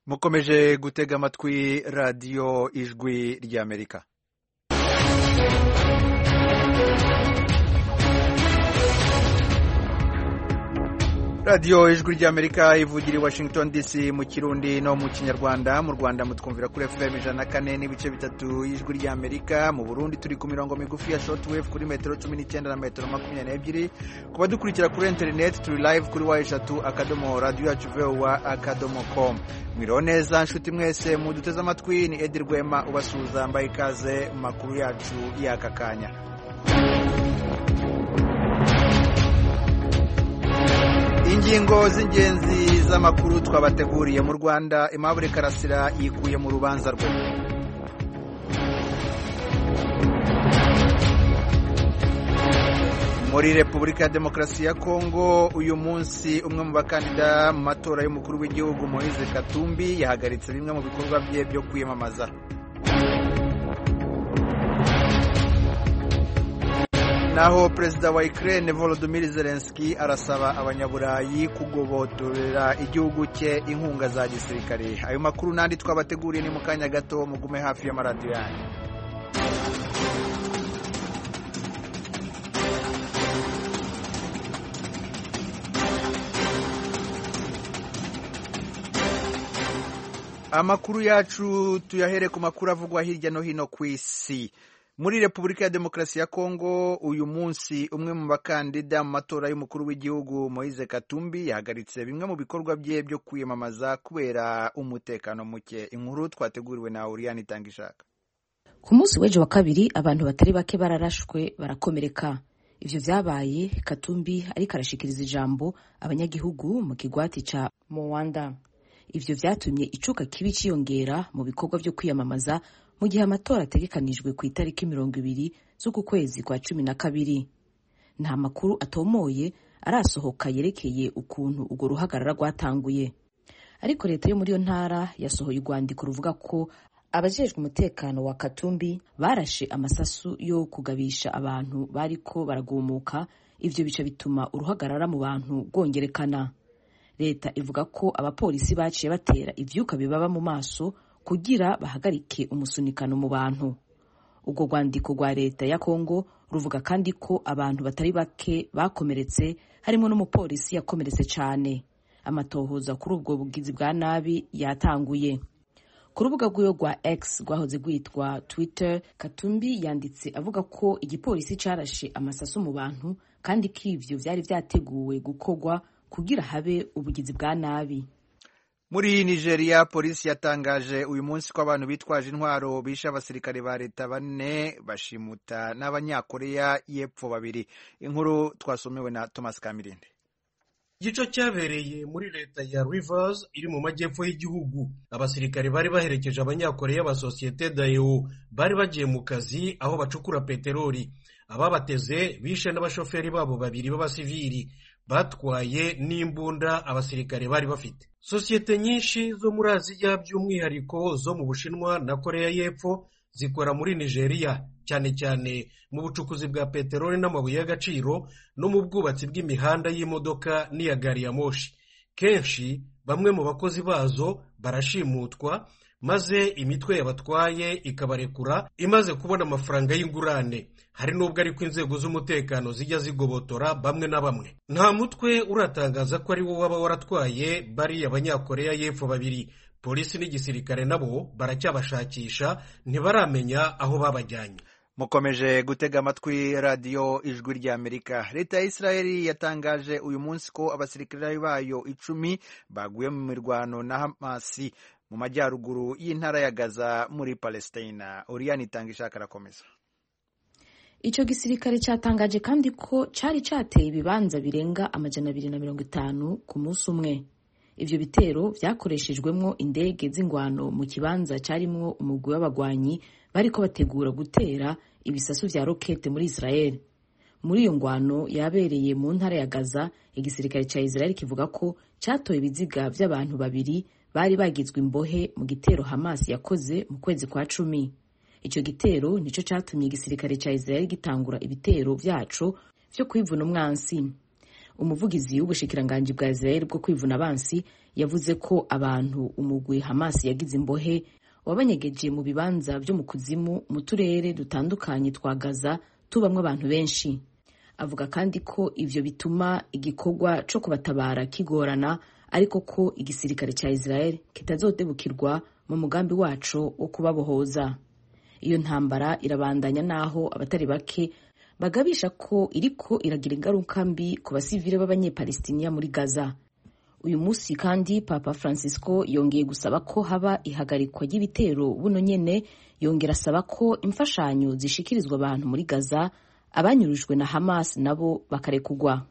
mukomeje gutega amatwi radiyo ijwi ry'Amerika. radiyo ijwi ry'Amerika ivugira i Washington DC mu Kirundi no mu Kinyarwanda. Mu Rwanda mutwumvira kuri FM 104 n'ibice bitatu y'ijwi ry'Amerika. Mu Burundi turi ku mirongo migufi ya shortwave kuri metero 19 na metero 22. Kuba dukurikira kuri internet turi live kuri wa3.radio.voa.com. Mwiriwe neza nshuti mwese muduteze amatwi, ni Edi Rwema ubasuhuza, mbaye ikaze mu makuru yacu y'aka kanya. Ingingo z'ingenzi z'amakuru twabateguriye. Mu Rwanda Aimable Karasira yikuye mu rubanza rwe. Muri Repubulika ya Demokarasi ya Kongo uyu munsi umwe mu bakandida mu matora y'umukuru w'igihugu Moise Katumbi yahagaritse bimwe mu bikorwa bye byo kwiyamamaza. Naho Perezida wa Ukraine Volodymyr Zelensky arasaba abanyaburayi kugobotorera igihugu cye inkunga za gisirikare. Ayo makuru nandi twabateguriye ni mu kanya gato, mugume hafi y'amaradiyo yanyu. Amakuru yacu tuyahere ku makuru avugwa hirya no hino ku isi. Muri Repubulika ya Demokarasi ya Kongo uyu munsi umwe mu bakandida mu matora y'umukuru w'igihugu Moise Katumbi yahagaritse bimwe mu bikorwa bye byo kwiyamamaza kubera umutekano muke. Inkuru twateguriwe na Oriane Itangishaka. Ku munsi w'ejo wa kabiri abantu batari bake bararashwe barakomereka. Ivyo vyabaye Katumbi ariko arashikiriza ijambo abanyagihugu mu kigwati ca Mwanda. Ivyo vyatumye icuka kibi ciyongera mu bikorwa byo kwiyamamaza mu gihe amatora ategekanijwe ku itariki 20 z'uku kwezi kwa 12. Nta makuru atomoye arasohoka yerekeye ukuntu urwo ruhagarara rwatanguye, ariko leta yo muri yo ntara yasohoye urwandiko ruvuga ko abajejwe umutekano wa Katumbi barashe amasasu yo kugabisha abantu bariko baragumuka. Ivyo bica bituma uruhagarara mu bantu rwongerekana. Leta ivuga ko abapolisi baciye batera ivyuka bibaba mu maso kugira bahagarike umusunikano mu bantu. Ubwo rwandiko rwa leta ya Kongo ruvuga kandi ko abantu batari bake bakomeretse, harimo n'umupolisi yakomeretse cyane. Amatohoza kuri ubwo bugizi bwa nabi yatanguye. Ku rubuga rw'uyo rwa X rwahoze rwitwa Twitter, Katumbi yanditse avuga ko igipolisi carashe amasasu mu bantu kandi ko ivyo vyari vyateguwe gukorwa kugira habe ubugizi bwa nabi. Muri Nigeria polisi yatangaje uyu munsi ko abantu bitwaje intwaro bishe abasirikare ba leta 4 bashimuta n'abanyakoreya y'epfo 2. Inkuru twasomewe na Thomas Kamirinde. Igico cyabereye muri leta ya Rivers iri mu majyepfo y'igihugu. Abasirikare bari baherekeje abanyakoreya ba Societe Daewoo bari bagiye mu kazi aho bacukura peteroli. Ababateze bishe n'abashoferi babo 2 b'abasivili batwaye n'imbunda abasirikare bari bafite. Sosiyete nyinshi zo muri Aziya by'umwihariko zo mu Bushinwa na Korea y'Epfo zikora muri Nigeria, cyane cyane mu bucukuzi bwa peteroli n'amabuye y'agaciro no mu bwubatsi bw'imihanda y'imodoka n'iya gari ya moshi. Kenshi bamwe mu bakozi bazo barashimutwa maze imitwe yabatwaye ikabarekura imaze kubona amafaranga y'ingurane. Hari nubwo ariko inzego z'umutekano zijya zigobotora bamwe na bamwe. Nta mutwe uratangaza ko ari wo waba waratwaye bari abanyakoreya y'epfo 2. Polisi n'igisirikare nabo baracyabashakisha, ntibaramenya aho babajyanye. Mukomeje gutega amatwi radiyo ijwi ry'Amerika. Leta ya Israeli yatangaje uyu munsi ko abasirikare bayo 10 baguye mu mirwano na Hamasi mu majyaruguru y'intara ya Gaza muri Palestina. Oriane Itangishaka arakomeza. Ico gisirikare cyatangaje kandi ko cari cateye ibibanza birenga 250 ku munsi umwe. Ivyo bitero vyakoreshejwemwo indege z'ingwano mu kibanza carimwo umugwi w'abagwanyi bariko bategura gutera ibisasu vya rokete muri Israel. Muri iyo ngwano yabereye mu ntara ya Gaza, igisirikare ca Israel kivuga ko catoye ibiziga vy'abantu 2 bari bagizwe imbohe mu gitero Hamas yakoze mu kwezi kwa 10. Ico gitero nico catumye igisirikare ca Israel gitangura ibitero vyaco vyo kwivuna umwansi. umuvugizi w'ubushikiranganji bwa Israel bwo kwivuna abansi yavuze ko abantu umugwi Hamas yagize imbohe wabanyegeje mu bibanza byo mu kuzimu mu turere dutandukanye twa Gaza tubamwe abantu benshi. Avuga kandi ko ivyo bituma igikorwa co kubatabara kigorana, ariko ko igisirikare ca Israel kitazodebukirwa mu mugambi waco wo kubabohoza. Iyo ntambara irabandanya naho abatari bake bagabisha ko iriko iragira ingaruka mbi ku basivile b'abanyepalestiniya muri Gaza. Uyu munsi kandi Papa Francisco yongeye gusaba ko haba ihagarikwa ry'ibitero buno nyene, yongera asaba ko imfashanyo zishikirizwa abantu muri Gaza abanyurujwe na Hamas nabo bakarekugwa.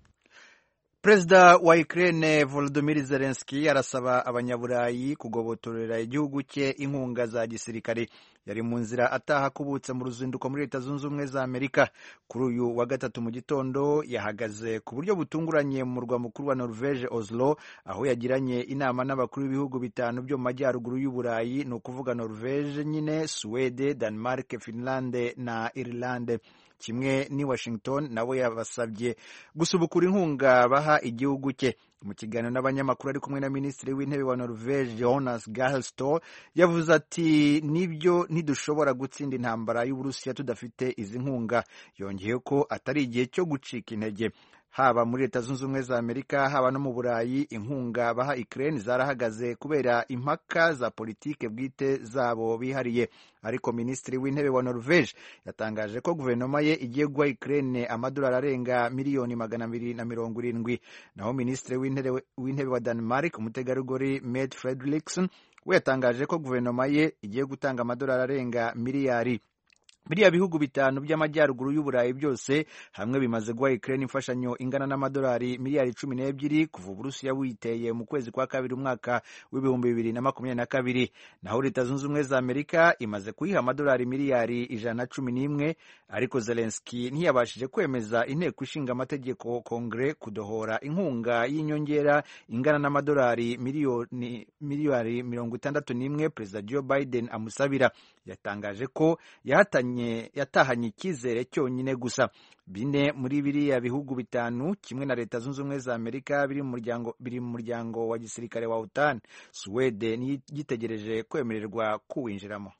Perezida wa Ukraine Volodymyr Zelensky arasaba abanyaburayi kugobotorera igihugu cye inkunga za gisirikare. Yari mu nzira ataha kubutsa mu ruzinduko muri Leta Zunze Ubumwe za Amerika. Kuri uyu wa gatatu mu gitondo yahagaze ku buryo butunguranye mu murwa mukuru wa Norvege Oslo, aho yagiranye inama n'abakuru b'ibihugu bitanu byo mu majyaruguru y'Uburayi, ni ukuvuga Norvege nyine, Swede, Denmark, Finland na Ireland. Kimwe ni Washington nawe yabasabye gusubukura inkunga baha igihugu cye. Mu kiganiro n'abanyamakuru ari kumwe na Minisitiri w'Intebe wa Norvege Jonas Gahr Store yavuze ati nibyo ntidushobora gutsinda intambara y'Uburusiya tudafite izi nkunga. Yongeye ko atari igihe cyo gucika intege. Haba muri Leta Zunze Ubumwe za Amerika haba no mu Burayi, inkunga baha Ukraine zarahagaze kubera impaka za politike bwite zabo bihariye. Ariko Minisitiri w'Intebe wa Norvege yatangaje ko guverinoma ye igiye guha Ukraine amadolari arenga miliyoni 270. Naho Minisitiri w'Intebe wa Denmark, umutegarugori Mette Frederiksen, we yatangaje ko guverinoma ye igiye gutanga amadolari arenga miliyari. Biriya bihugu bitanu by'amajyaruguru y'Uburayi byose hamwe bimaze guha Ukraine imfashanyo ingana n'amadolari miliyari 12 kuva Uburusiya buyiteye mu kwezi kwa kabiri umwaka w'ibihumbi 2022. Naho Leta Zunze Ubumwe za Amerika imaze kuyiha amadolari miliyari 111, ariko Zelensky ntiyabashije kwemeza inteko ishinga amategeko Kongre kudohora inkunga y'inyongera ingana n'amadolari miliyari 61 Perezida Joe Biden amusabira. Yatangaje ko yatahanye icyizere cyonyine gusa. Bine muri biriya bihugu bitanu kimwe na Leta Zunze Ubumwe za Amerika biri mu muryango wa gisirikare wa OTAN. Swede ni gitegereje kwemererwa kuwinjiramo.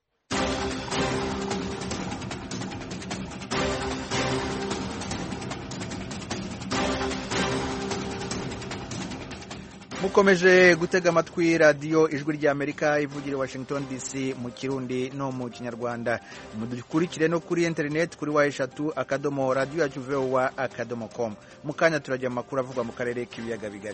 Mukomeje gutega amatwi radiyo ijwi ry'Amerika ivugira Washington DC mu Kirundi no mu Kinyarwanda. Mudukurikire no kuri internet kuri wa3radio.radio.com. Mu kanya turajya amakuru avugwa mu karere k'ibiyaga bigari.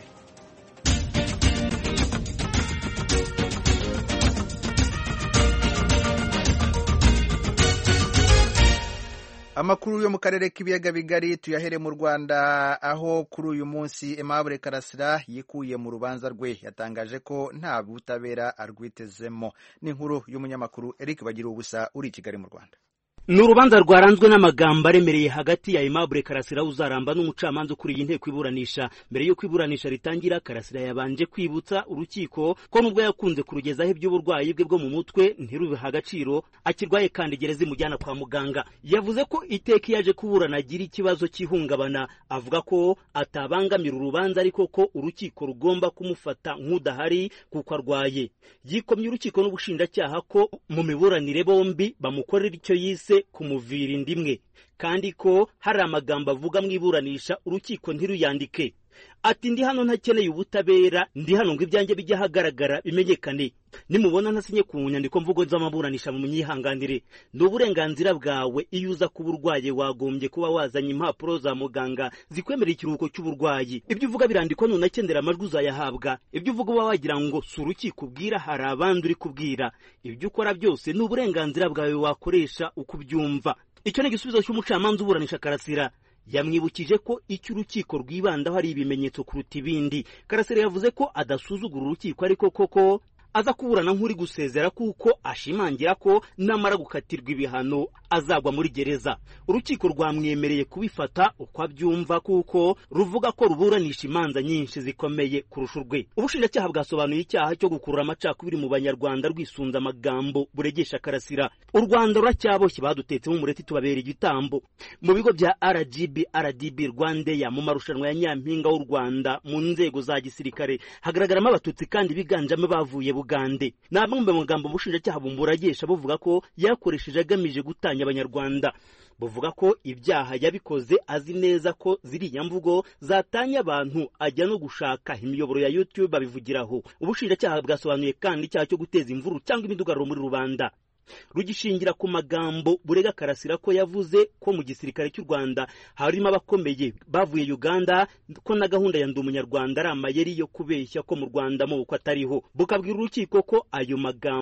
Amakuru yo mu karere k'ibiyaga bigari tuyahere mu Rwanda, aho kuri uyu munsi Aimable Karasira yikuye mu rubanza rwe. Yatangaje ko nta butabera arwitezemo. Ni inkuru y'umunyamakuru Eric Bagiruwubusa uri i Kigali mu Rwanda. Ni urubanza rwaranzwe n'amagambo aremereye hagati ya Aimable Karasira uzaramba n'umucamanza ukuriye inteko iburanisha. Mbere yo kwiburanisha ritangira, Karasira yabanje kwibutsa urukiko ko nubwo yakunze kurugezaho iby'uburwayi bwe bwo mu mutwe ntirubiha agaciro, akirwaye kandi gereza imujyana kwa muganga. Yavuze ko iteka yaje kuburana agira ikibazo cy'ihungabana, avuga ko atabangamira urubanza ariko ko urukiko rugomba kumufata nk'udahari kuko arwaye. Yikomye urukiko n'ubushinjacyaha ko mu miburanire bombi bamukorera icyo yise kumuvira indimwe, kandi ko hari amagambo avuga mu iburanisha urukiko ntiruyandike. Ati ndi hano ntakeneye ubutabera, ndi hano ngo ibyanjye bijya hagaragara bimenyekane. Nimubona ntasinye ku nyandiko mvugo z'amaburanisha mu munyihanganire. Ni uburenganzira bwawe, iyo uza kuba urwaye wagombye kuba wazanye impapuro za muganga zikwemerera ikiruhuko cy'uburwayi. Ibyo uvuga birandikwa nunakendera amajwi uzayahabwa. Ibyo uvuga uba wagira ngo si urukiko ubwira, hari abandi uri kubwira. Ibyo ukora byose ni uburenganzira bwawe wakoresha uko ubyumva. Icyo ni igisubizo cy'umucamanza uburanisha Karasira. Yamwibukije ko icyo urukiko rwibandaho ari ibimenyetso kuruta ibindi. Karasira yavuze ko adasuzugura urukiko, ariko koko aza kuburana nk'uri gusezera kuko ashimangira ko namara gukatirwa ibihano azagwa muri gereza. Urukiko rwamwemereye kubifata uko abyumva kuko ruvuga ko ruburanisha imanza nyinshi zikomeye kurusha urwe. Ubushinjacyaha bwasobanuye icyaha cyo gukurura amacakubiri mu Banyarwanda rwisunza amagambo buregesha Karasira. U Rwanda ruracyaboshye badutetsemo umureti tubabera igitambo. Mu bigo bya RGB, RDB, Rwandeya mu marushanwa ya Nyampinga w'u Rwanda mu nzego za gisirikare hagaragaramo abatutsi kandi biganjamo bavuye Bugande. Namwe mu magambo ubushinjacyaha bumburagesha buvuga ko yakoresheje agamije gutanya Abanyarwanda. Buvuga ko ibyaha yabikoze azi neza ko ziriya mvugo zatanya abantu ajya no gushaka imiyoboro ya YouTube abivugiraho. Ubushinjacyaha bwasobanuye kandi icyaha cyo guteza imvururu cyangwa imidugararo muri rubanda. Rugishingira ku magambo burega Karasira ko yavuze ko mu gisirikare cy'u Rwanda harimo abakomeye bavuye Uganda, ko na gahunda ya ndi umunyarwanda ari amayeri yo kubeshya ko mu Rwanda mu uko atariho. Bukabwira urukiko ko ayo magambo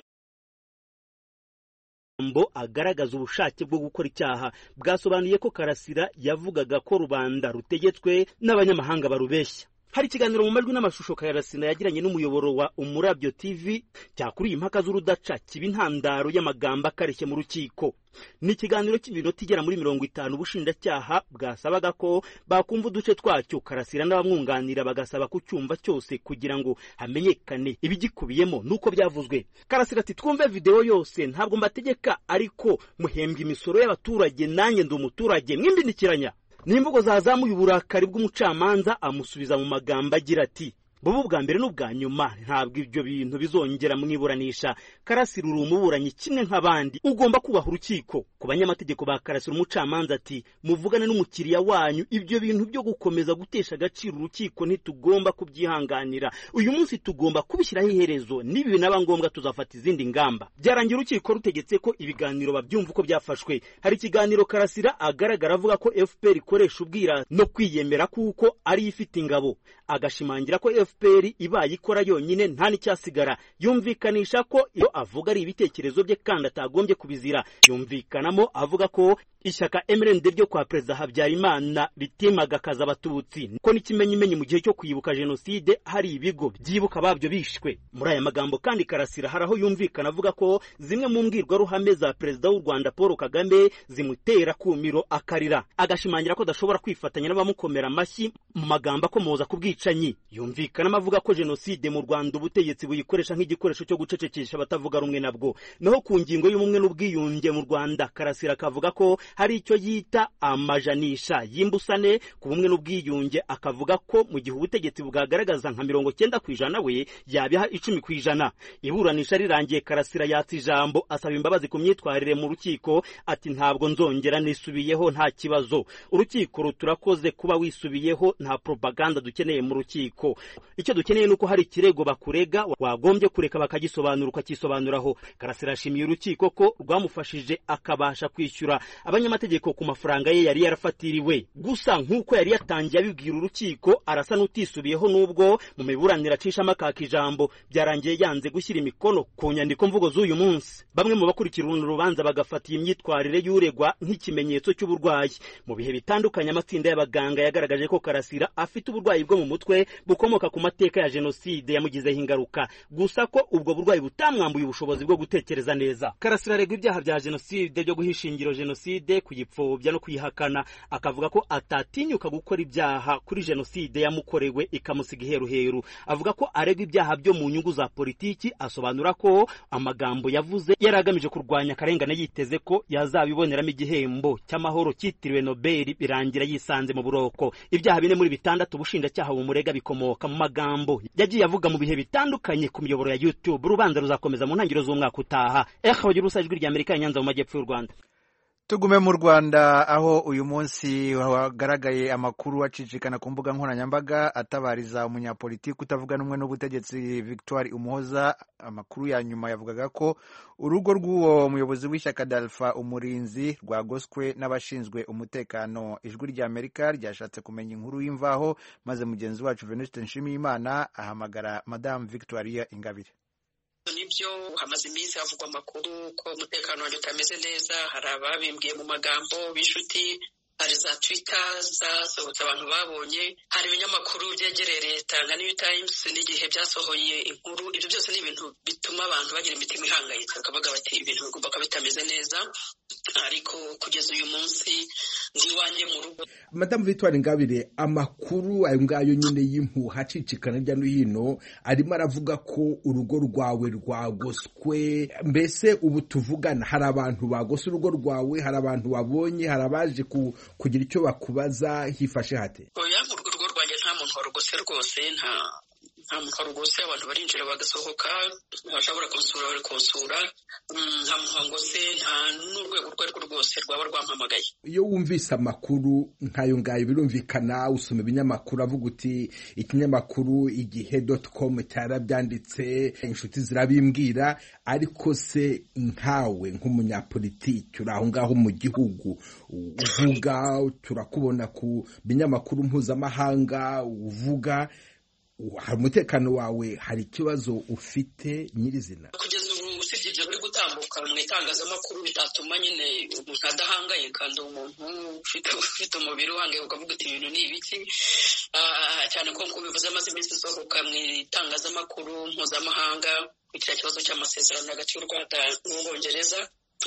agaragaza ubushake bwo gukora icyaha. Bwasobanuye ko Karasira yavugaga ko rubanda rutegetswe n'abanyamahanga barubeshya. Hari ikiganiro mu majwi n'amashusho Karasira yagiranye n'umuyoboro wa Umurabyo TV cyakuriye impaka z'urudaca kiba intandaro y'amagambo akareshye mu rukiko. Ni ikiganiro cy'iminota igera muri 50 ubushinjacyaha bwasabaga ko bakumva uduce twacyo. Karasira n'abamwunganira bagasaba kucyumva cyose kugira ngo hamenyekane ibigikubiyemo nuko byavuzwe. Karasira ati twumve video yose, ntabwo mbategeka ariko muhembwa imisoro y'abaturage, nanjye ndi umuturage, mwimbindikiranya. N'imvugo zazamuye uburakari bw'umucamanza amusubiza mu magambo agira ati bubu bwa mbere n'ubwa nyuma ntabwo ibyo bintu bizongera mwiburanisha. Karasira uri umuburanyi kimwe nk'abandi, ugomba kubaha urukiko. Ku banyamategeko ba Karasira umucamanza ati muvugane n'umukiriya wanyu, ibyo bintu byo gukomeza gutesha agaciro urukiko ntitugomba kubyihanganira. Uyu munsi tugomba kubishyiraho iherezo, nibi binaba ngombwa tuzafata izindi ngamba. Byarangira urukiko rutegetse ko ibiganiro babyumva uko byafashwe. Hari ikiganiro Karasira agaragara avuga ko FPR ikoresha ubwira no kwiyemera kuko ari ifite ingabo, agashimangira ko FPR ibaye ikora yonyine nta n'icyasigara. Yumvikanisha ko iyo avuga ari ibitekerezo bye kandi atagombye kubizira. Yumvikanamo avuga ko ishyaka MRND ryo kwa Perezida Habyarimana ritimagakaza abatutsi ko n'ikimenyimenyi mu gihe cyo kwibuka jenoside hari ibigo byibuka babyo bishwe. Muri aya magambo kandi Karasira haraho yumvikana avuga ko zimwe mu mbwirwaruhame za Perezida w'u Rwanda Paul Kagame zimutera kumiro akarira, agashimangira ko adashobora kwifatanya n'abamukomera amashyi mu magambo akomoza ku bwicanyi. Yumvikana avuga ko jenoside mu Rwanda ubutegetsi buyikoresha nk'igikoresho cyo gucecekesha abatavuga rumwe nabwo. Naho ku ngingo y'ubumwe n'ubwiyunge mu Rwanda Karasira akavuga ko hari icyo yita amajanisha y'imbusane ku bumwe n'ubwiyunge, akavuga ko mu gihe ubutegetsi bwagaragaza nka 90% we yabiha 10%. Iburanisha rirangiye Karasira yatse ijambo asaba imbabazi ku myitwarire mu rukiko ati ntabwo nzongera nisubiyeho, nta kibazo. Urukiko ruturakoze kuba wisubiyeho, nta propaganda dukeneye mu rukiko. Icyo dukeneye nuko hari ikirego bakurega wagombye kureka bakagisobanura ukakisobanuraho. Karasira ashimiye urukiko ko rwamufashije akabasha kwishyura abanyamategeko ku mafaranga ye yari yarafatiriwe. Gusa nk'uko yari yatangiye abibwira urukiko arasa n'utisubiyeho, nubwo mu miburanira acishamo akaka ijambo byarangiye yanze gushyira imikono ku nyandiko mvugo z'uyu munsi. Bamwe mu bakurikira urubanza bagafata imyitwarire y'uregwa nk'ikimenyetso cy'uburwayi. Mu bihe bitandukanye amatsinda y'abaganga yagaragaje ko Karasira afite uburwayi bwo mu mutwe bukomoka ku mateka ya jenoside yamugizeho ingaruka, gusa ko ubwo burwayi butamwambuye ubushobozi bwo gutekereza neza. Karasira aregwa ibyaha bya jenoside byo guhisha ingiro jenoside, kuyipfobya no kuyihakana. Akavuga ko atatinyuka gukora ibyaha kuri jenoside yamukorewe ikamusiga iheruheru. Avuga ko aregwa ibyaha byo mu nyungu za politiki. Asobanura ko amagambo yavuze yaragamije kurwanya akarengane, yiteze ko yazabiboneramo igihembo cy'amahoro cyitiriwe Nobel, birangira yisanze mu buroko. Ibyaha bine muri 6 ubushinjacyaha bumurega bikomoka mu magambo yagiye avuga mu bihe bitandukanye ku miyoboro ya YouTube. Urubanza ruzakomeza mu ntangiriro z'umwaka utaha. Bagira usajwi rya Amerika Nyanza mu majyepfo y'u Rwanda. Tugume mu Rwanda aho uyu munsi hagaragaye amakuru acicikana ku mbuga nkoranyambaga atabariza umunyapolitiki utavuga n'umwe n'ubutegetsi Victoire Umuhoza. Amakuru ya nyuma yavugaga ko urugo rw'uwo muyobozi w'ishyaka Dalpha Umurinzi rwagoswe n'abashinzwe umutekano. Ijwi rya Amerika ryashatse kumenya inkuru y'imvaho, maze mugenzi wacu Venuste Nshimiyimana ahamagara Madame Victoire Ingabire. Nibyo hamaze iminsi havugwa amakuru ko umutekano wanjye utameze neza. Hari ababimbwiye mu magambo b'inshuti hari za Twitter zasohotse abantu babonye, hari ibinyamakuru byegereye leta nka New Times n'igihe byasohoye inkuru. Ibyo byose ni ibintu bituma abantu bagira imitima ihangayitse, bakavuga bati ibintu bigomba kuba bitameze neza, ariko kugeza uyu munsi ndi iwanjye mu rugo. Madamu Victoire Ingabire, amakuru ayo ngayo nyine y'impuha acicikana hirya no hino arimo aravuga ko urugo rwawe rwagoswe. Mbese ubu tuvugana hari abantu bagose urugo rwawe, hari abantu wabonye, hari abaje kugira icyo bakubaza, hifashe hate? Oya, mu rugo rwanjye nta muntu warugose rwose, nta muntu warugose. Abantu barinjira bagasohoka, bashobora kunsura bari kunsura, nta muntu wangose, nta n'urwego urwo arirwo rwose rwaba rwampamagaye. Iyo wumvise amakuru nk'ayo ngayo birumvikana, usoma ibinyamakuru avuga uti ikinyamakuru igihe.com cyarabyanditse, inshuti zirabimbwira, ariko se nkawe nk'umunyapolitiki uri aho ngaho mu gihugu uvuga, turakubona ku binyamakuru mpuzamahanga uvuga, hari umutekano wawe, hari ikibazo ufite nyirizina? Kugeza ubu usibye ibyo biri gutambuka mu itangazamakuru bitatuma nyine umuntu adahangayika, ndi umuntu ufite umubiri uhangayika ukavuga uti ibintu ni ibiki, cyane ko bivuze amaze iminsi isohoka mu itangazamakuru mpuzamahanga kiriya kibazo cy'amasezerano hagati y'u Rwanda n'Ubwongereza.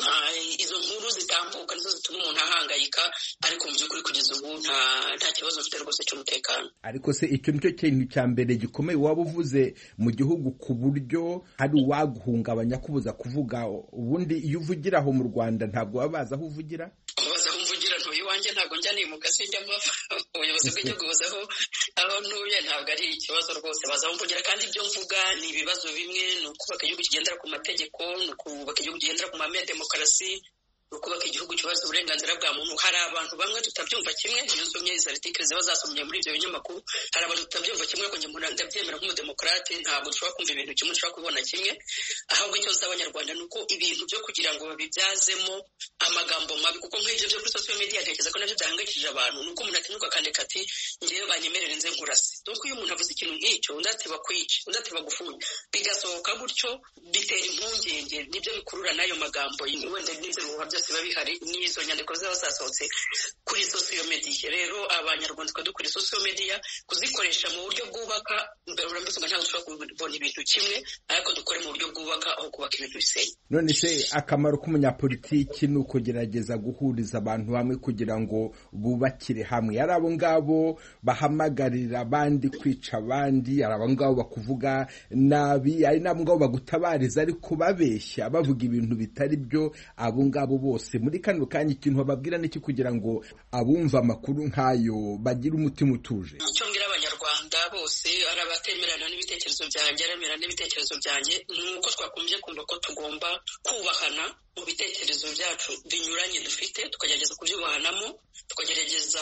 Izo nkuru zitambuka nizo zituma umuntu ahangayika, ariko mu by'ukuri kugeza ubu nta kibazo ufite rwose cy'umutekano. Ariko se icyo nicyo kintu cya mbere gikomeye waba uvuze mu gihugu, ku buryo hari uwaguhungabanya kubuza kuvuga? Ubundi iyo uvugira aho mu Rwanda ntabwo baba bazi aho uvugira? Baza aho mvugira, ntuye iwanjye, ntabwo njya nimuka, sinjya mpava. Ubuyobozi bw'igihugu buzi aho ntuye, ntabwo ari ikibazo rwose. Baza aho mvugira, kandi ibyo mvuga ni ibibazo bimwe, ni ukubaka igihugu kigendera ku mategeko, ni ukubaka igihugu kigendera ku mahame ya demokarasi, ukubaka igihugu cyubaha uburenganzira bwa muntu. Hari abantu bamwe tutabyumva kimwe, iyo nsomye izo article ziba zasomye muri ibyo binyamakuru, hari abantu tutabyumva kimwe, ko njye ndabyemera nk'umudemokrate, ntabwo dushobora kumva ibintu kimwe, dushobora kubibona kimwe. Ahubwo icyo nsaba abanyarwanda ni uko ibintu byo kugira ngo babibyazemo amagambo mabi, kuko nk'ibyo byo kuri social media ntekereza ko nabyo byahangayikishije abantu, ni uko umuntu atinyuka akandika ati ngewe banyemerere nze nkurase. Donc iyo umuntu avuze ikintu nk'icyo, undi ati bakwica, undi ati bagufunge, bigasohoka gutyo, bitera impungenge, nibyo bikurura n'ayo magambo wenda n'inzego byose biba bihari, n'izo nyandiko ziba zasohotse kuri social media. Rero abanyarwanda dukora social media kuzikoresha mu buryo bwubaka, mbere urambivuga ntabwo dushobora kubona ibintu kimwe, ariko dukore mu buryo bwubaka aho kubaka ibintu bisenya. None se akamaro k'umunyapolitiki ni ukugerageza guhuriza abantu hamwe kugira ngo bubakire hamwe. Ari abo ngabo bahamagarira abandi kwica abandi, ari abo ngabo bakuvuga nabi, ari nabo ngabo bagutabariza ariko babeshya bavuga ibintu bitari byo. Abo ngabo bose muri kano kanya ikintu bababwira n'iki kugira ngo abumva amakuru nk'ayo bagire umutima utuje? Icyo mbwira abanyarwanda bose, ari abatemerana n'ibitekerezo byanjye, aremerana n'ibitekerezo byanjye, ni uko twakomeje kumva ko tugomba kubahana mu bitekerezo byacu binyuranye dufite, tukagerageza kubyubahanamo, tukagerageza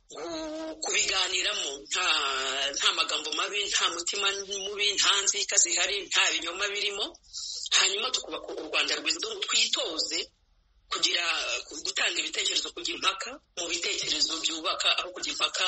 kubiganiramo nta magambo mabi, nta mutima mubi, nta nzika zihari, nta binyoma birimo, hanyuma tukubaka u Rwanda rwiza. Twitoze kugira gutanga ibitekerezo, kujya impaka mu bitekerezo byubaka, aho kujya impaka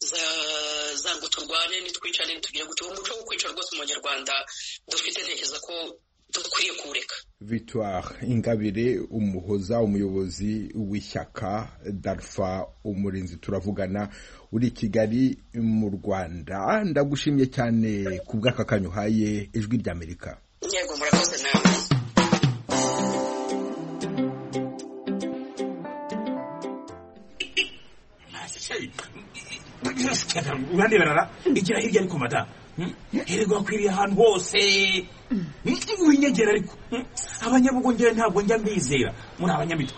za ngo turwane nitwicane nitugire gute. Umuco wo kwica rwose umunyarwanda dufite, ntekereza ko dukwiye kuwureka. Victoire Ingabire Umuhoza, umuyobozi w'ishyaka Dalfa Umurinzi, turavugana uri Kigali mu Rwanda. Ndagushimiye cyane ku bw'aka kanya uhaye Ijwi ry'Amerika. Yego, murakoze nawe. Urandeberara igira hirya ariko mata herego akwiriye ahantu hose winyegera, ariko abanyabugongera ntabwo njya mbizera, muri abanyamitwe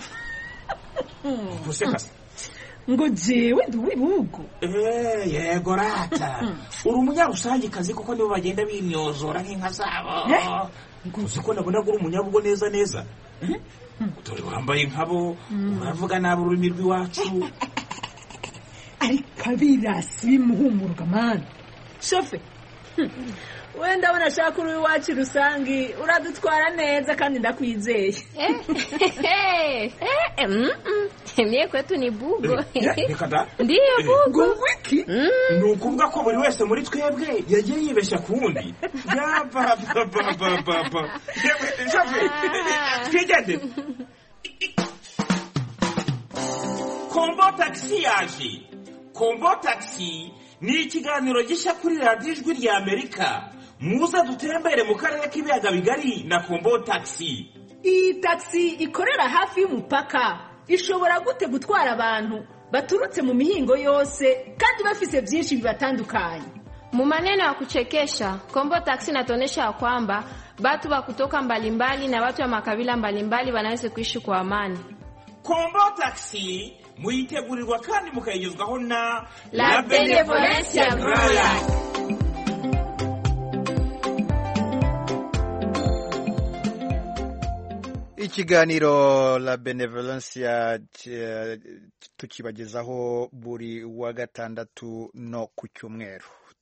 gusekasa ngo jewe ndi uw'ibihugu. Yego rata, uri umunyarusangikazi kuko nibo bagenda bimyozora nk'inka zabo. Uzi ko nabona ko uri umunyabugo neza neza, dore wambaye nkabo, uravuga nabi ururimi rw'iwacu. Ariko abirasi bimuhumurwa mani shofe, wenda abona ashaka uri iwacu rusangi, uradutwara neza kandi ndakwizeye. Mie kwetu ni bugo. Ndiyo bugo. Wiki? Ni ukuvuga ko buri wese muri twebwe yagiye yibeshya ku wundi. Shofe, twigende. kombo taxi yaje. Kombo taxi ni ikiganiro gishya kuri radiyo ijwi rya Amerika. Muze dutembere mu karere k'ibiyaga bigari na kombo taxi. Iyi taxi ikorera hafi y'umupaka ishobora gute gutwara abantu baturutse mu mihingo yose kandi bafise byinshi bibatandukanye. Mu maneno ya kuchekesha, Kombo Taxi inatuonyesha kwamba watu wa kutoka mbalimbali na watu wa makabila mbalimbali wanaweza kuishi kwa amani. Kombo Taxi muitegurirwa kandi mukayigezwaho na La Benevolencia Royal. Ikiganiro La Benevolencia tukibagezaho buri wa gatandatu no ku cyumweru.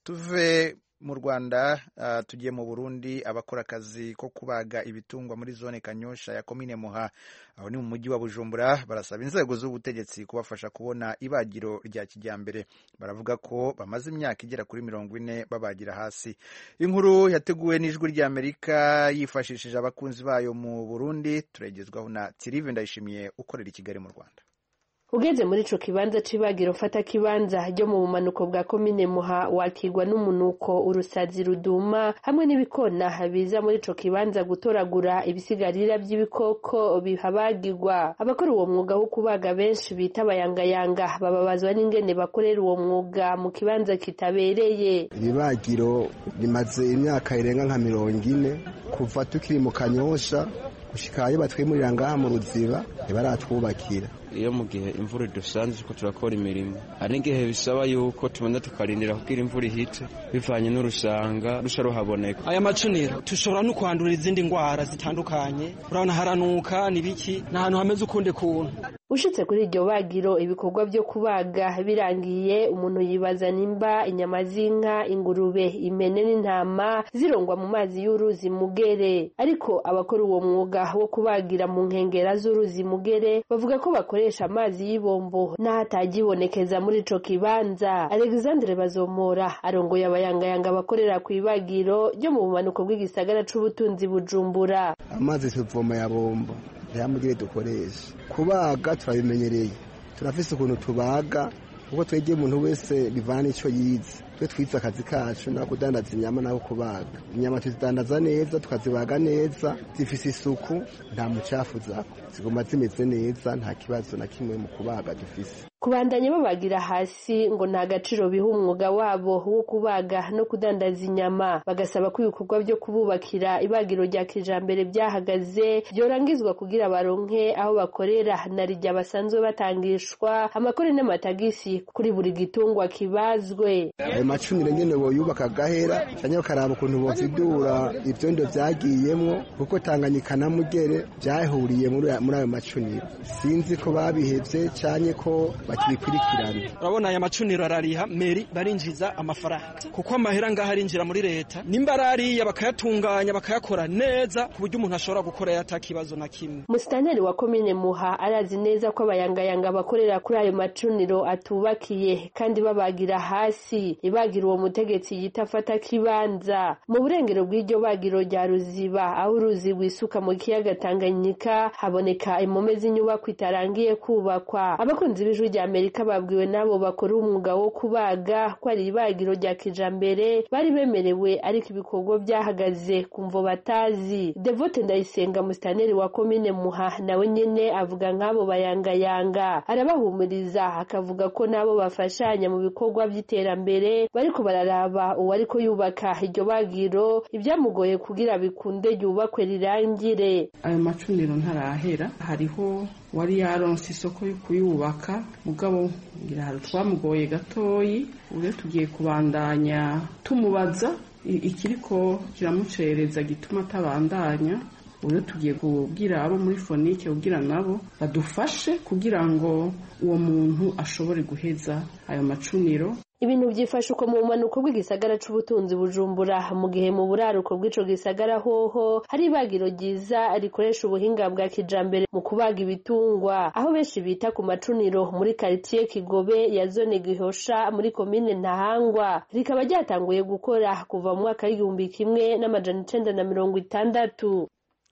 Tuve mu Rwanda tugiye mu Burundi. Abakora akazi ko kubaga ibitungwa muri zone Kanyosha ya komine Muha aho ni mu mujyi wa Bujumbura barasaba inzego z'ubutegetsi kubafasha kubona ibagiro rya kijyambere. Baravuga ko bamaze imyaka igera kuri 40 babagira hasi. Inkuru yateguwe n'Ijwi rya Amerika yifashishije abakunzi bayo mu Burundi. Turegezwaho na Thierry Ndayishimiye ukorera i Kigali mu Rwanda. Ugeze muri ico kibanza c'ibagiro fata kibanza ryo mu bumanuko bwa komine Muha wakigwa n'umunuko urusazi ruduma hamwe n'ibikona biza muri ico kibanza gutoragura ibisigarira by'ibikoko bihabagirwa. Abakora uwo mwuga wo kubaga benshi bita abayangayanga bababazwa n'ingene bakorera uwo mwuga mu kibanza kitabereye. Ibagiro rimaze imyaka irenga nka 40 kuva tukiri mu Kanyosha gushikaye batwimurira ngaha mu Ruziba baratwubakira. Iyo mu gihe imvura idusanze ko turakora imirimo hari ngihe bisaba yuko tubona tukarindira kugira imvura ihite bivanye n'urusanga rusha ruhaboneka. Aya macuniro tushobora no kwandura izindi ngwara zitandukanye, urabona haranuka nibiki n'ahantu hameze ukunde kuntu. Ushitse kuri iryo bagiro ibikorwa byo kubaga birangiye umuntu yibaza nimba inyama z'inka, ingurube, impene n'intama zirongwa mu mazi y'uruzi Mugere, ariko abakora uwo mwuga wo kubagira mu nkengera z'uruzi Mugere bavuga ko bakoresha amazi y'ibombo n'ahatagibonekeza muri ico kibanza. Alexandre Bazomora arongoye abayangayanga bakorera ku ibagiro ryo mu bumanuko bw'igisagara c'ubutunzi Bujumbura. Amazi tuvoma ya bombo Mugere dukoresha kubaga turabimenyereye, turafise ukuntu tubaga kuko twegeye umuntu wese bivana ico yize. Twe twiza akazi kacu na kudandaza inyama naho kubaga. Inyama tuzidandaza neza tukazibaga neza zifise isuku nta mucafu zako zigoma zimeze neza nta kibazo na kimwe mu kubaga dufise. Kubandanye babagira hasi ngo nta gaciro biha umwuga wabo wo kubaga no kudandaza inyama, bagasaba ko ibikorwa byo kububakira ibagiro rya kijambere byahagaze byorangizwa kugira baronke aho bakorera na rijya basanzwe batangishwa amakore n'amatagisi kuri buri gitungwa kibazwe. Macunire ngene bo yubaka gahera cyane karaba ukuntu bozidura ivyondo byagiyemwo kuko Tanganyika na Mugere byahuriye muri ayo macuniro. Sinzi ko babihevye cyane ko bakibikurikirana. Urabona aya macuniro arariha meri barinjiza amafaranga kuko amahera ngaho arinjira muri leta nimba arariya bakayatunganya bakayakora neza ku buryo umuntu ashobora gukora yatakibazo na kimwe. Musitanteri wa komine Muha arazi neza ko abayangayanga bakorera kuri ayo macuniro atubakiye kandi babagira hasi. Ibagiro uwo mutegetsi yitafata kibanza mu burengero bw'iryo bagiro rya Ruziba aho uruzi rwisuka mu kiyaga Tanganyika haboneka impome z'inyubako itarangiye kubakwa. Abakunzi b'Ijwi rya Amerika babwiwe nabo bakora umwuga wo kubaga ko ari ibagiro rya kijambere bari bemerewe ariko ibikorwa byahagaze kumvo batazi. Devote Ndayisenga musitanteri wa komine Muha nawe nyene avuga nk'abo bayangayanga arabahumuriza akavuga ko nabo bafashanya mu bikorwa by'iterambere bariko bararaba uwariko yubaka iryo bagiro ibyamugoye kugira bikunde yubakwe rirangire. Ayo macuniro ntarahera hariho wari yaronse isoko yo kuyubaka mugabo ngira hari twamugoye gatoyi uje tugiye kubandanya tumubaza ikiriko kiramucereza gituma tabandanya uje tugiye kubwira abo muri Fonike kugira nabo badufashe kugira ngo uwo muntu ashobore guheza ayo macuniro. Ibintu byifashe uko mu bumanuko bw'igisagara c'ubutunzi Bujumbura mu gihe mu buraruko bw'ico gisagara hoho hari ibagiro ryiza rikoresha ubuhinga bwa kijambere mu kubaga ibitungwa aho benshi bita ku macuniro muri quartier Kigobe ya zone Gihosha muri komine Ntahangwa rikaba ryatanguye gukora kuva mu mwaka w'1960.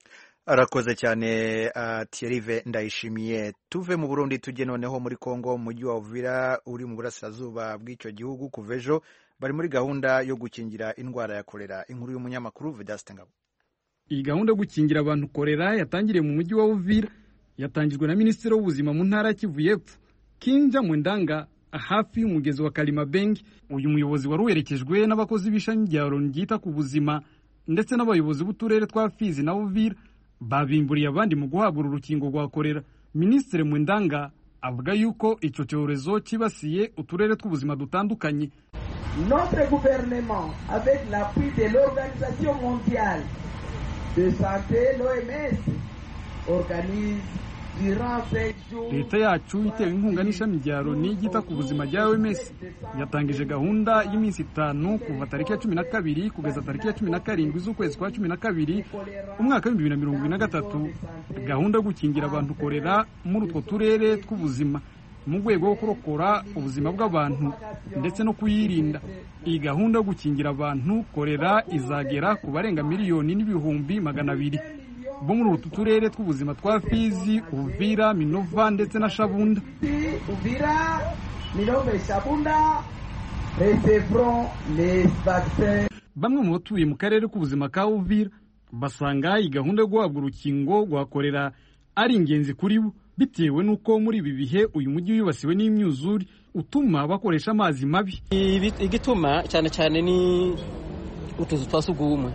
arakoze cyane Thierry Ndayishimiye. Tuve mu Burundi tujye noneho muri Kongo, umujyi wa Uvira uri mu burasirazuba bw'icyo gihugu kuva ejo bari muri gahunda yo gukingira indwara ya kolera. Inkuru y'umunyamakuru Vedaste Ngabo. Iyi gahunda yo gukingira abantu kolera yatangiriye mu mujyi wa Uvira, yatangijwe na Minisitiri w'Ubuzima mu ntara ya Kivu y'Epfo Kinja Mwendanga hafi y'umugezi wa Kalimabengi. Uyu muyobozi wari werekejwe n'abakozi b'ishami rya Loni ryita ku buzima ndetse n'abayobozi b'uturere twa Fizi na Uvira babimburiye abandi mu guhabwa urukingo rwa kolera. Minisitiri Mwendanga avuga yuko icyo cyorezo kibasiye uturere tw'ubuzima dutandukanye. Notre gouvernement, avec l'appui de l'Organisation mondiale de santé, l'OMS, organise Leta yacu itewe inkunga n'ishami rya Loni ryita ku buzima rya OMS yatangije gahunda y'iminsi 5 kuva tariki ya 12 kugeza tariki ya 17 z'ukwezi kwa 12 umwaka wa 2023, gahunda yo gukingira abantu kolera muri utwo turere tw'ubuzima mu rwego rwo kurokora ubuzima bw'abantu ndetse no kuyirinda. Iyi gahunda yo gukingira abantu kolera izagera ku barenga miliyoni n'ibihumbi 200 bo muri utu turere tw'ubuzima twa Fizi, Uvira, Minova ndetse na Shabunda. Uvira, Minova, Shabunda recevront les vaccins. Bamwe mu batuye mu karere k'ubuzima ka Uvira basanga iyi gahunda yo guhabwa urukingo rwa kolera ari ingenzi kuri bo, bitewe n'uko muri ibi bihe uyu mujyi wibasiwe n'imyuzure utuma bakoresha amazi mabi. Igituma cyane cyane ni utuzu twa sugumwe,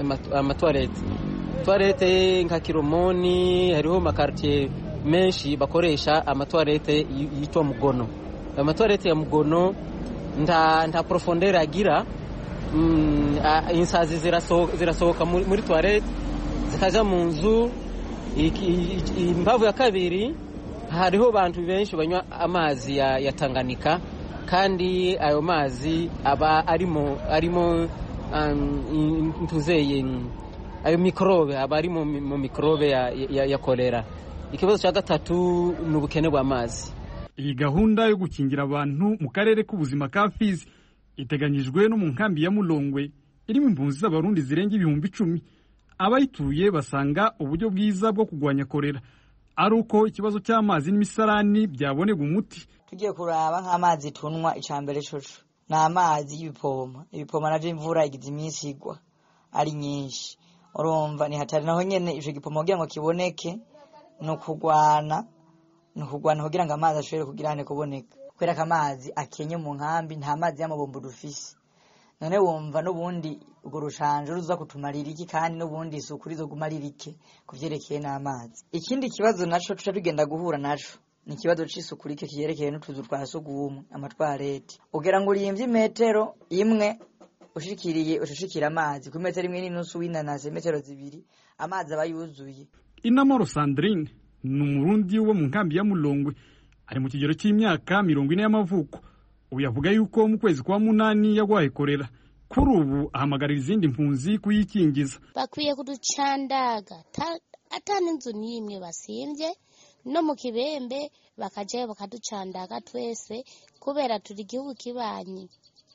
amatoilette nka Kiromoni, hariho makartier menshi bakoresha amatoilette yitwa Mugono. Amatoilette ya Mugono nta profondeur agira, insazi zirasohoka muri toilette zikaja mu nzu. Imbavu ya kabiri, hariho abantu benshi banywa amazi ya Tanganyika, kandi ayo mazi aba arimo ntuzeye ayo mikrobe, aba ari mu mikrobe ya kolera. Ikibazo cya gatatu ni ubukene bw'amazi. Iyi gahunda yo gukingira abantu mu karere k'ubuzima ka Fizi iteganyijwe no mu nkambi ya Mulongwe irimo impunzi z'abarundi zirenga 10,000. Abayituye basanga uburyo bwiza bwo kugwanya kolera ari uko ikibazo cy'amazi n'imisarani byabonega umuti. Tugiye kuraba nk'amazi tunwa, icambere coco na amazi y'ibipoma navyo imvura igize iminsi igwa ari nyinshi, urumva ni hatari. Naho nyene ico gipoma kugira ngo kiboneke no kugwana kugira ngo amazi ashobore kugirane kuboneka, kubera ko amazi akenye mu nkambi, nta mazi y'amabombo dufise. None wumva n'ubundi urwo rushanje ruza kutumarira iki, kandi n'ubundi isuku rizo gumarira iki kuvyerekeye n'amazi. Ikindi kibazo naco tuca tugenda guhura naco ni kibazo c'isuku rike kiyerekeye n'utuzu twa sugumwe, amatwarete. Ugera ngo urimvye metero imwe ushikira amazi ku metero imwe n'inusu, winanase metero 2 amazi aba yuzuye. Inamoro Sandrine ni umurundi wo mu nkambi ya Mulongwe, ari mu kigero cy'imyaka 40 y'amavuko. Uyavuga yuko mu kwezi kwa 8 yagwaye kolera. Kuri ubu ahamagarira izindi mpunzi kuyikingiza. Bakwiye kuducandaga atani inzu n'imwe basimvye, no mu Kibembe bakaje bakaducandaga twese, kubera turi igihugu kibanyi.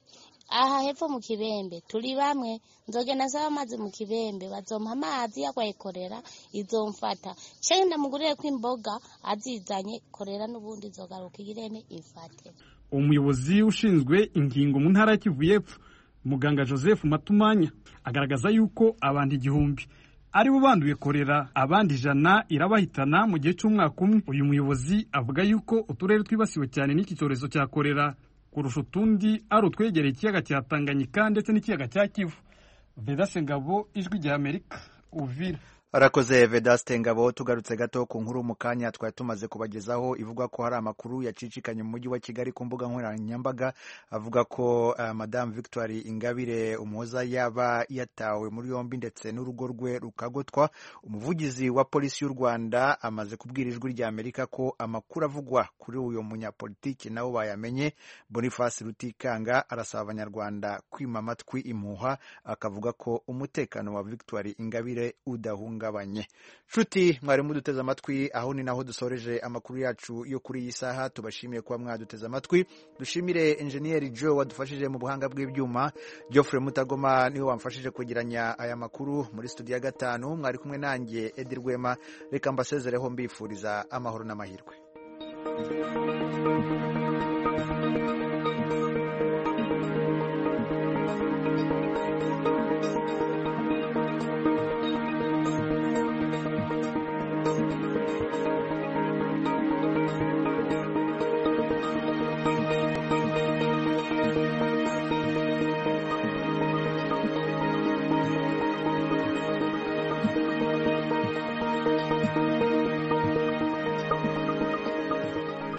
Aha hepfo mu Kibembe turi bamwe, nzogenda saba amazi mu Kibembe, bazompa amazi yagwaye kolera izomfata. Cenge ndamugurire ko imboga azizanye, kolera n'ubundi zogaruka irene ifate. Umuyobozi ushinzwe ingingo mu ntara ya Kivu y'Epfo, Muganga Joseph Matumanya, agaragaza yuko abantu 1,000 ari bo banduye kolera, abandi 100 irabahitana mu gihe cy'umwaka umwe. Uyu muyobozi avuga yuko uturere twibasiwe cyane n'iki cyorezo cya kolera kurusha utundi ari utwegereye ikiyaga cya Tanganyika ndetse n'ikiyaga cya Kivu. Vedaste Ngabo, Ijwi rya Amerika, Uvira. Arakoze Vedaste Ngabo. Tugarutse gato ku nkuru mu kanya twari tumaze kubagezaho ivuga ko hari amakuru yacicikanye mu mujyi wa Kigali ku mbuga nkoranyambaga avuga ko Madame Victoire Ingabire Umuhoza yaba yatawe muri yombi ndetse n'urugo rwe rukagotwa. Umuvugizi wa polisi y'u Rwanda amaze kubwira Ijwi rya Amerika ko amakuru avugwa kuri uyu munyapolitiki nabo bayamenye. Boniface Rutikanga arasaba Abanyarwanda kwima amatwi impuha, akavuga ko umutekano wa Victoire Ingabire udahunga bihungabanye. Nshuti mwari muduteze amatwi, aho ni naho dusoreje amakuru yacu yo kuri iyi saha. Tubashimiye kuba mwaduteze amatwi. Dushimire engineer Joe wadufashije mu buhanga bw'ibyuma. Geoffrey Mutagoma niwe wamfashije kwegeranya aya makuru muri studio ya 5. Mwari kumwe nanjye Edi Rwema. Reka mbasezereho mbifuriza amahoro n'amahirwe.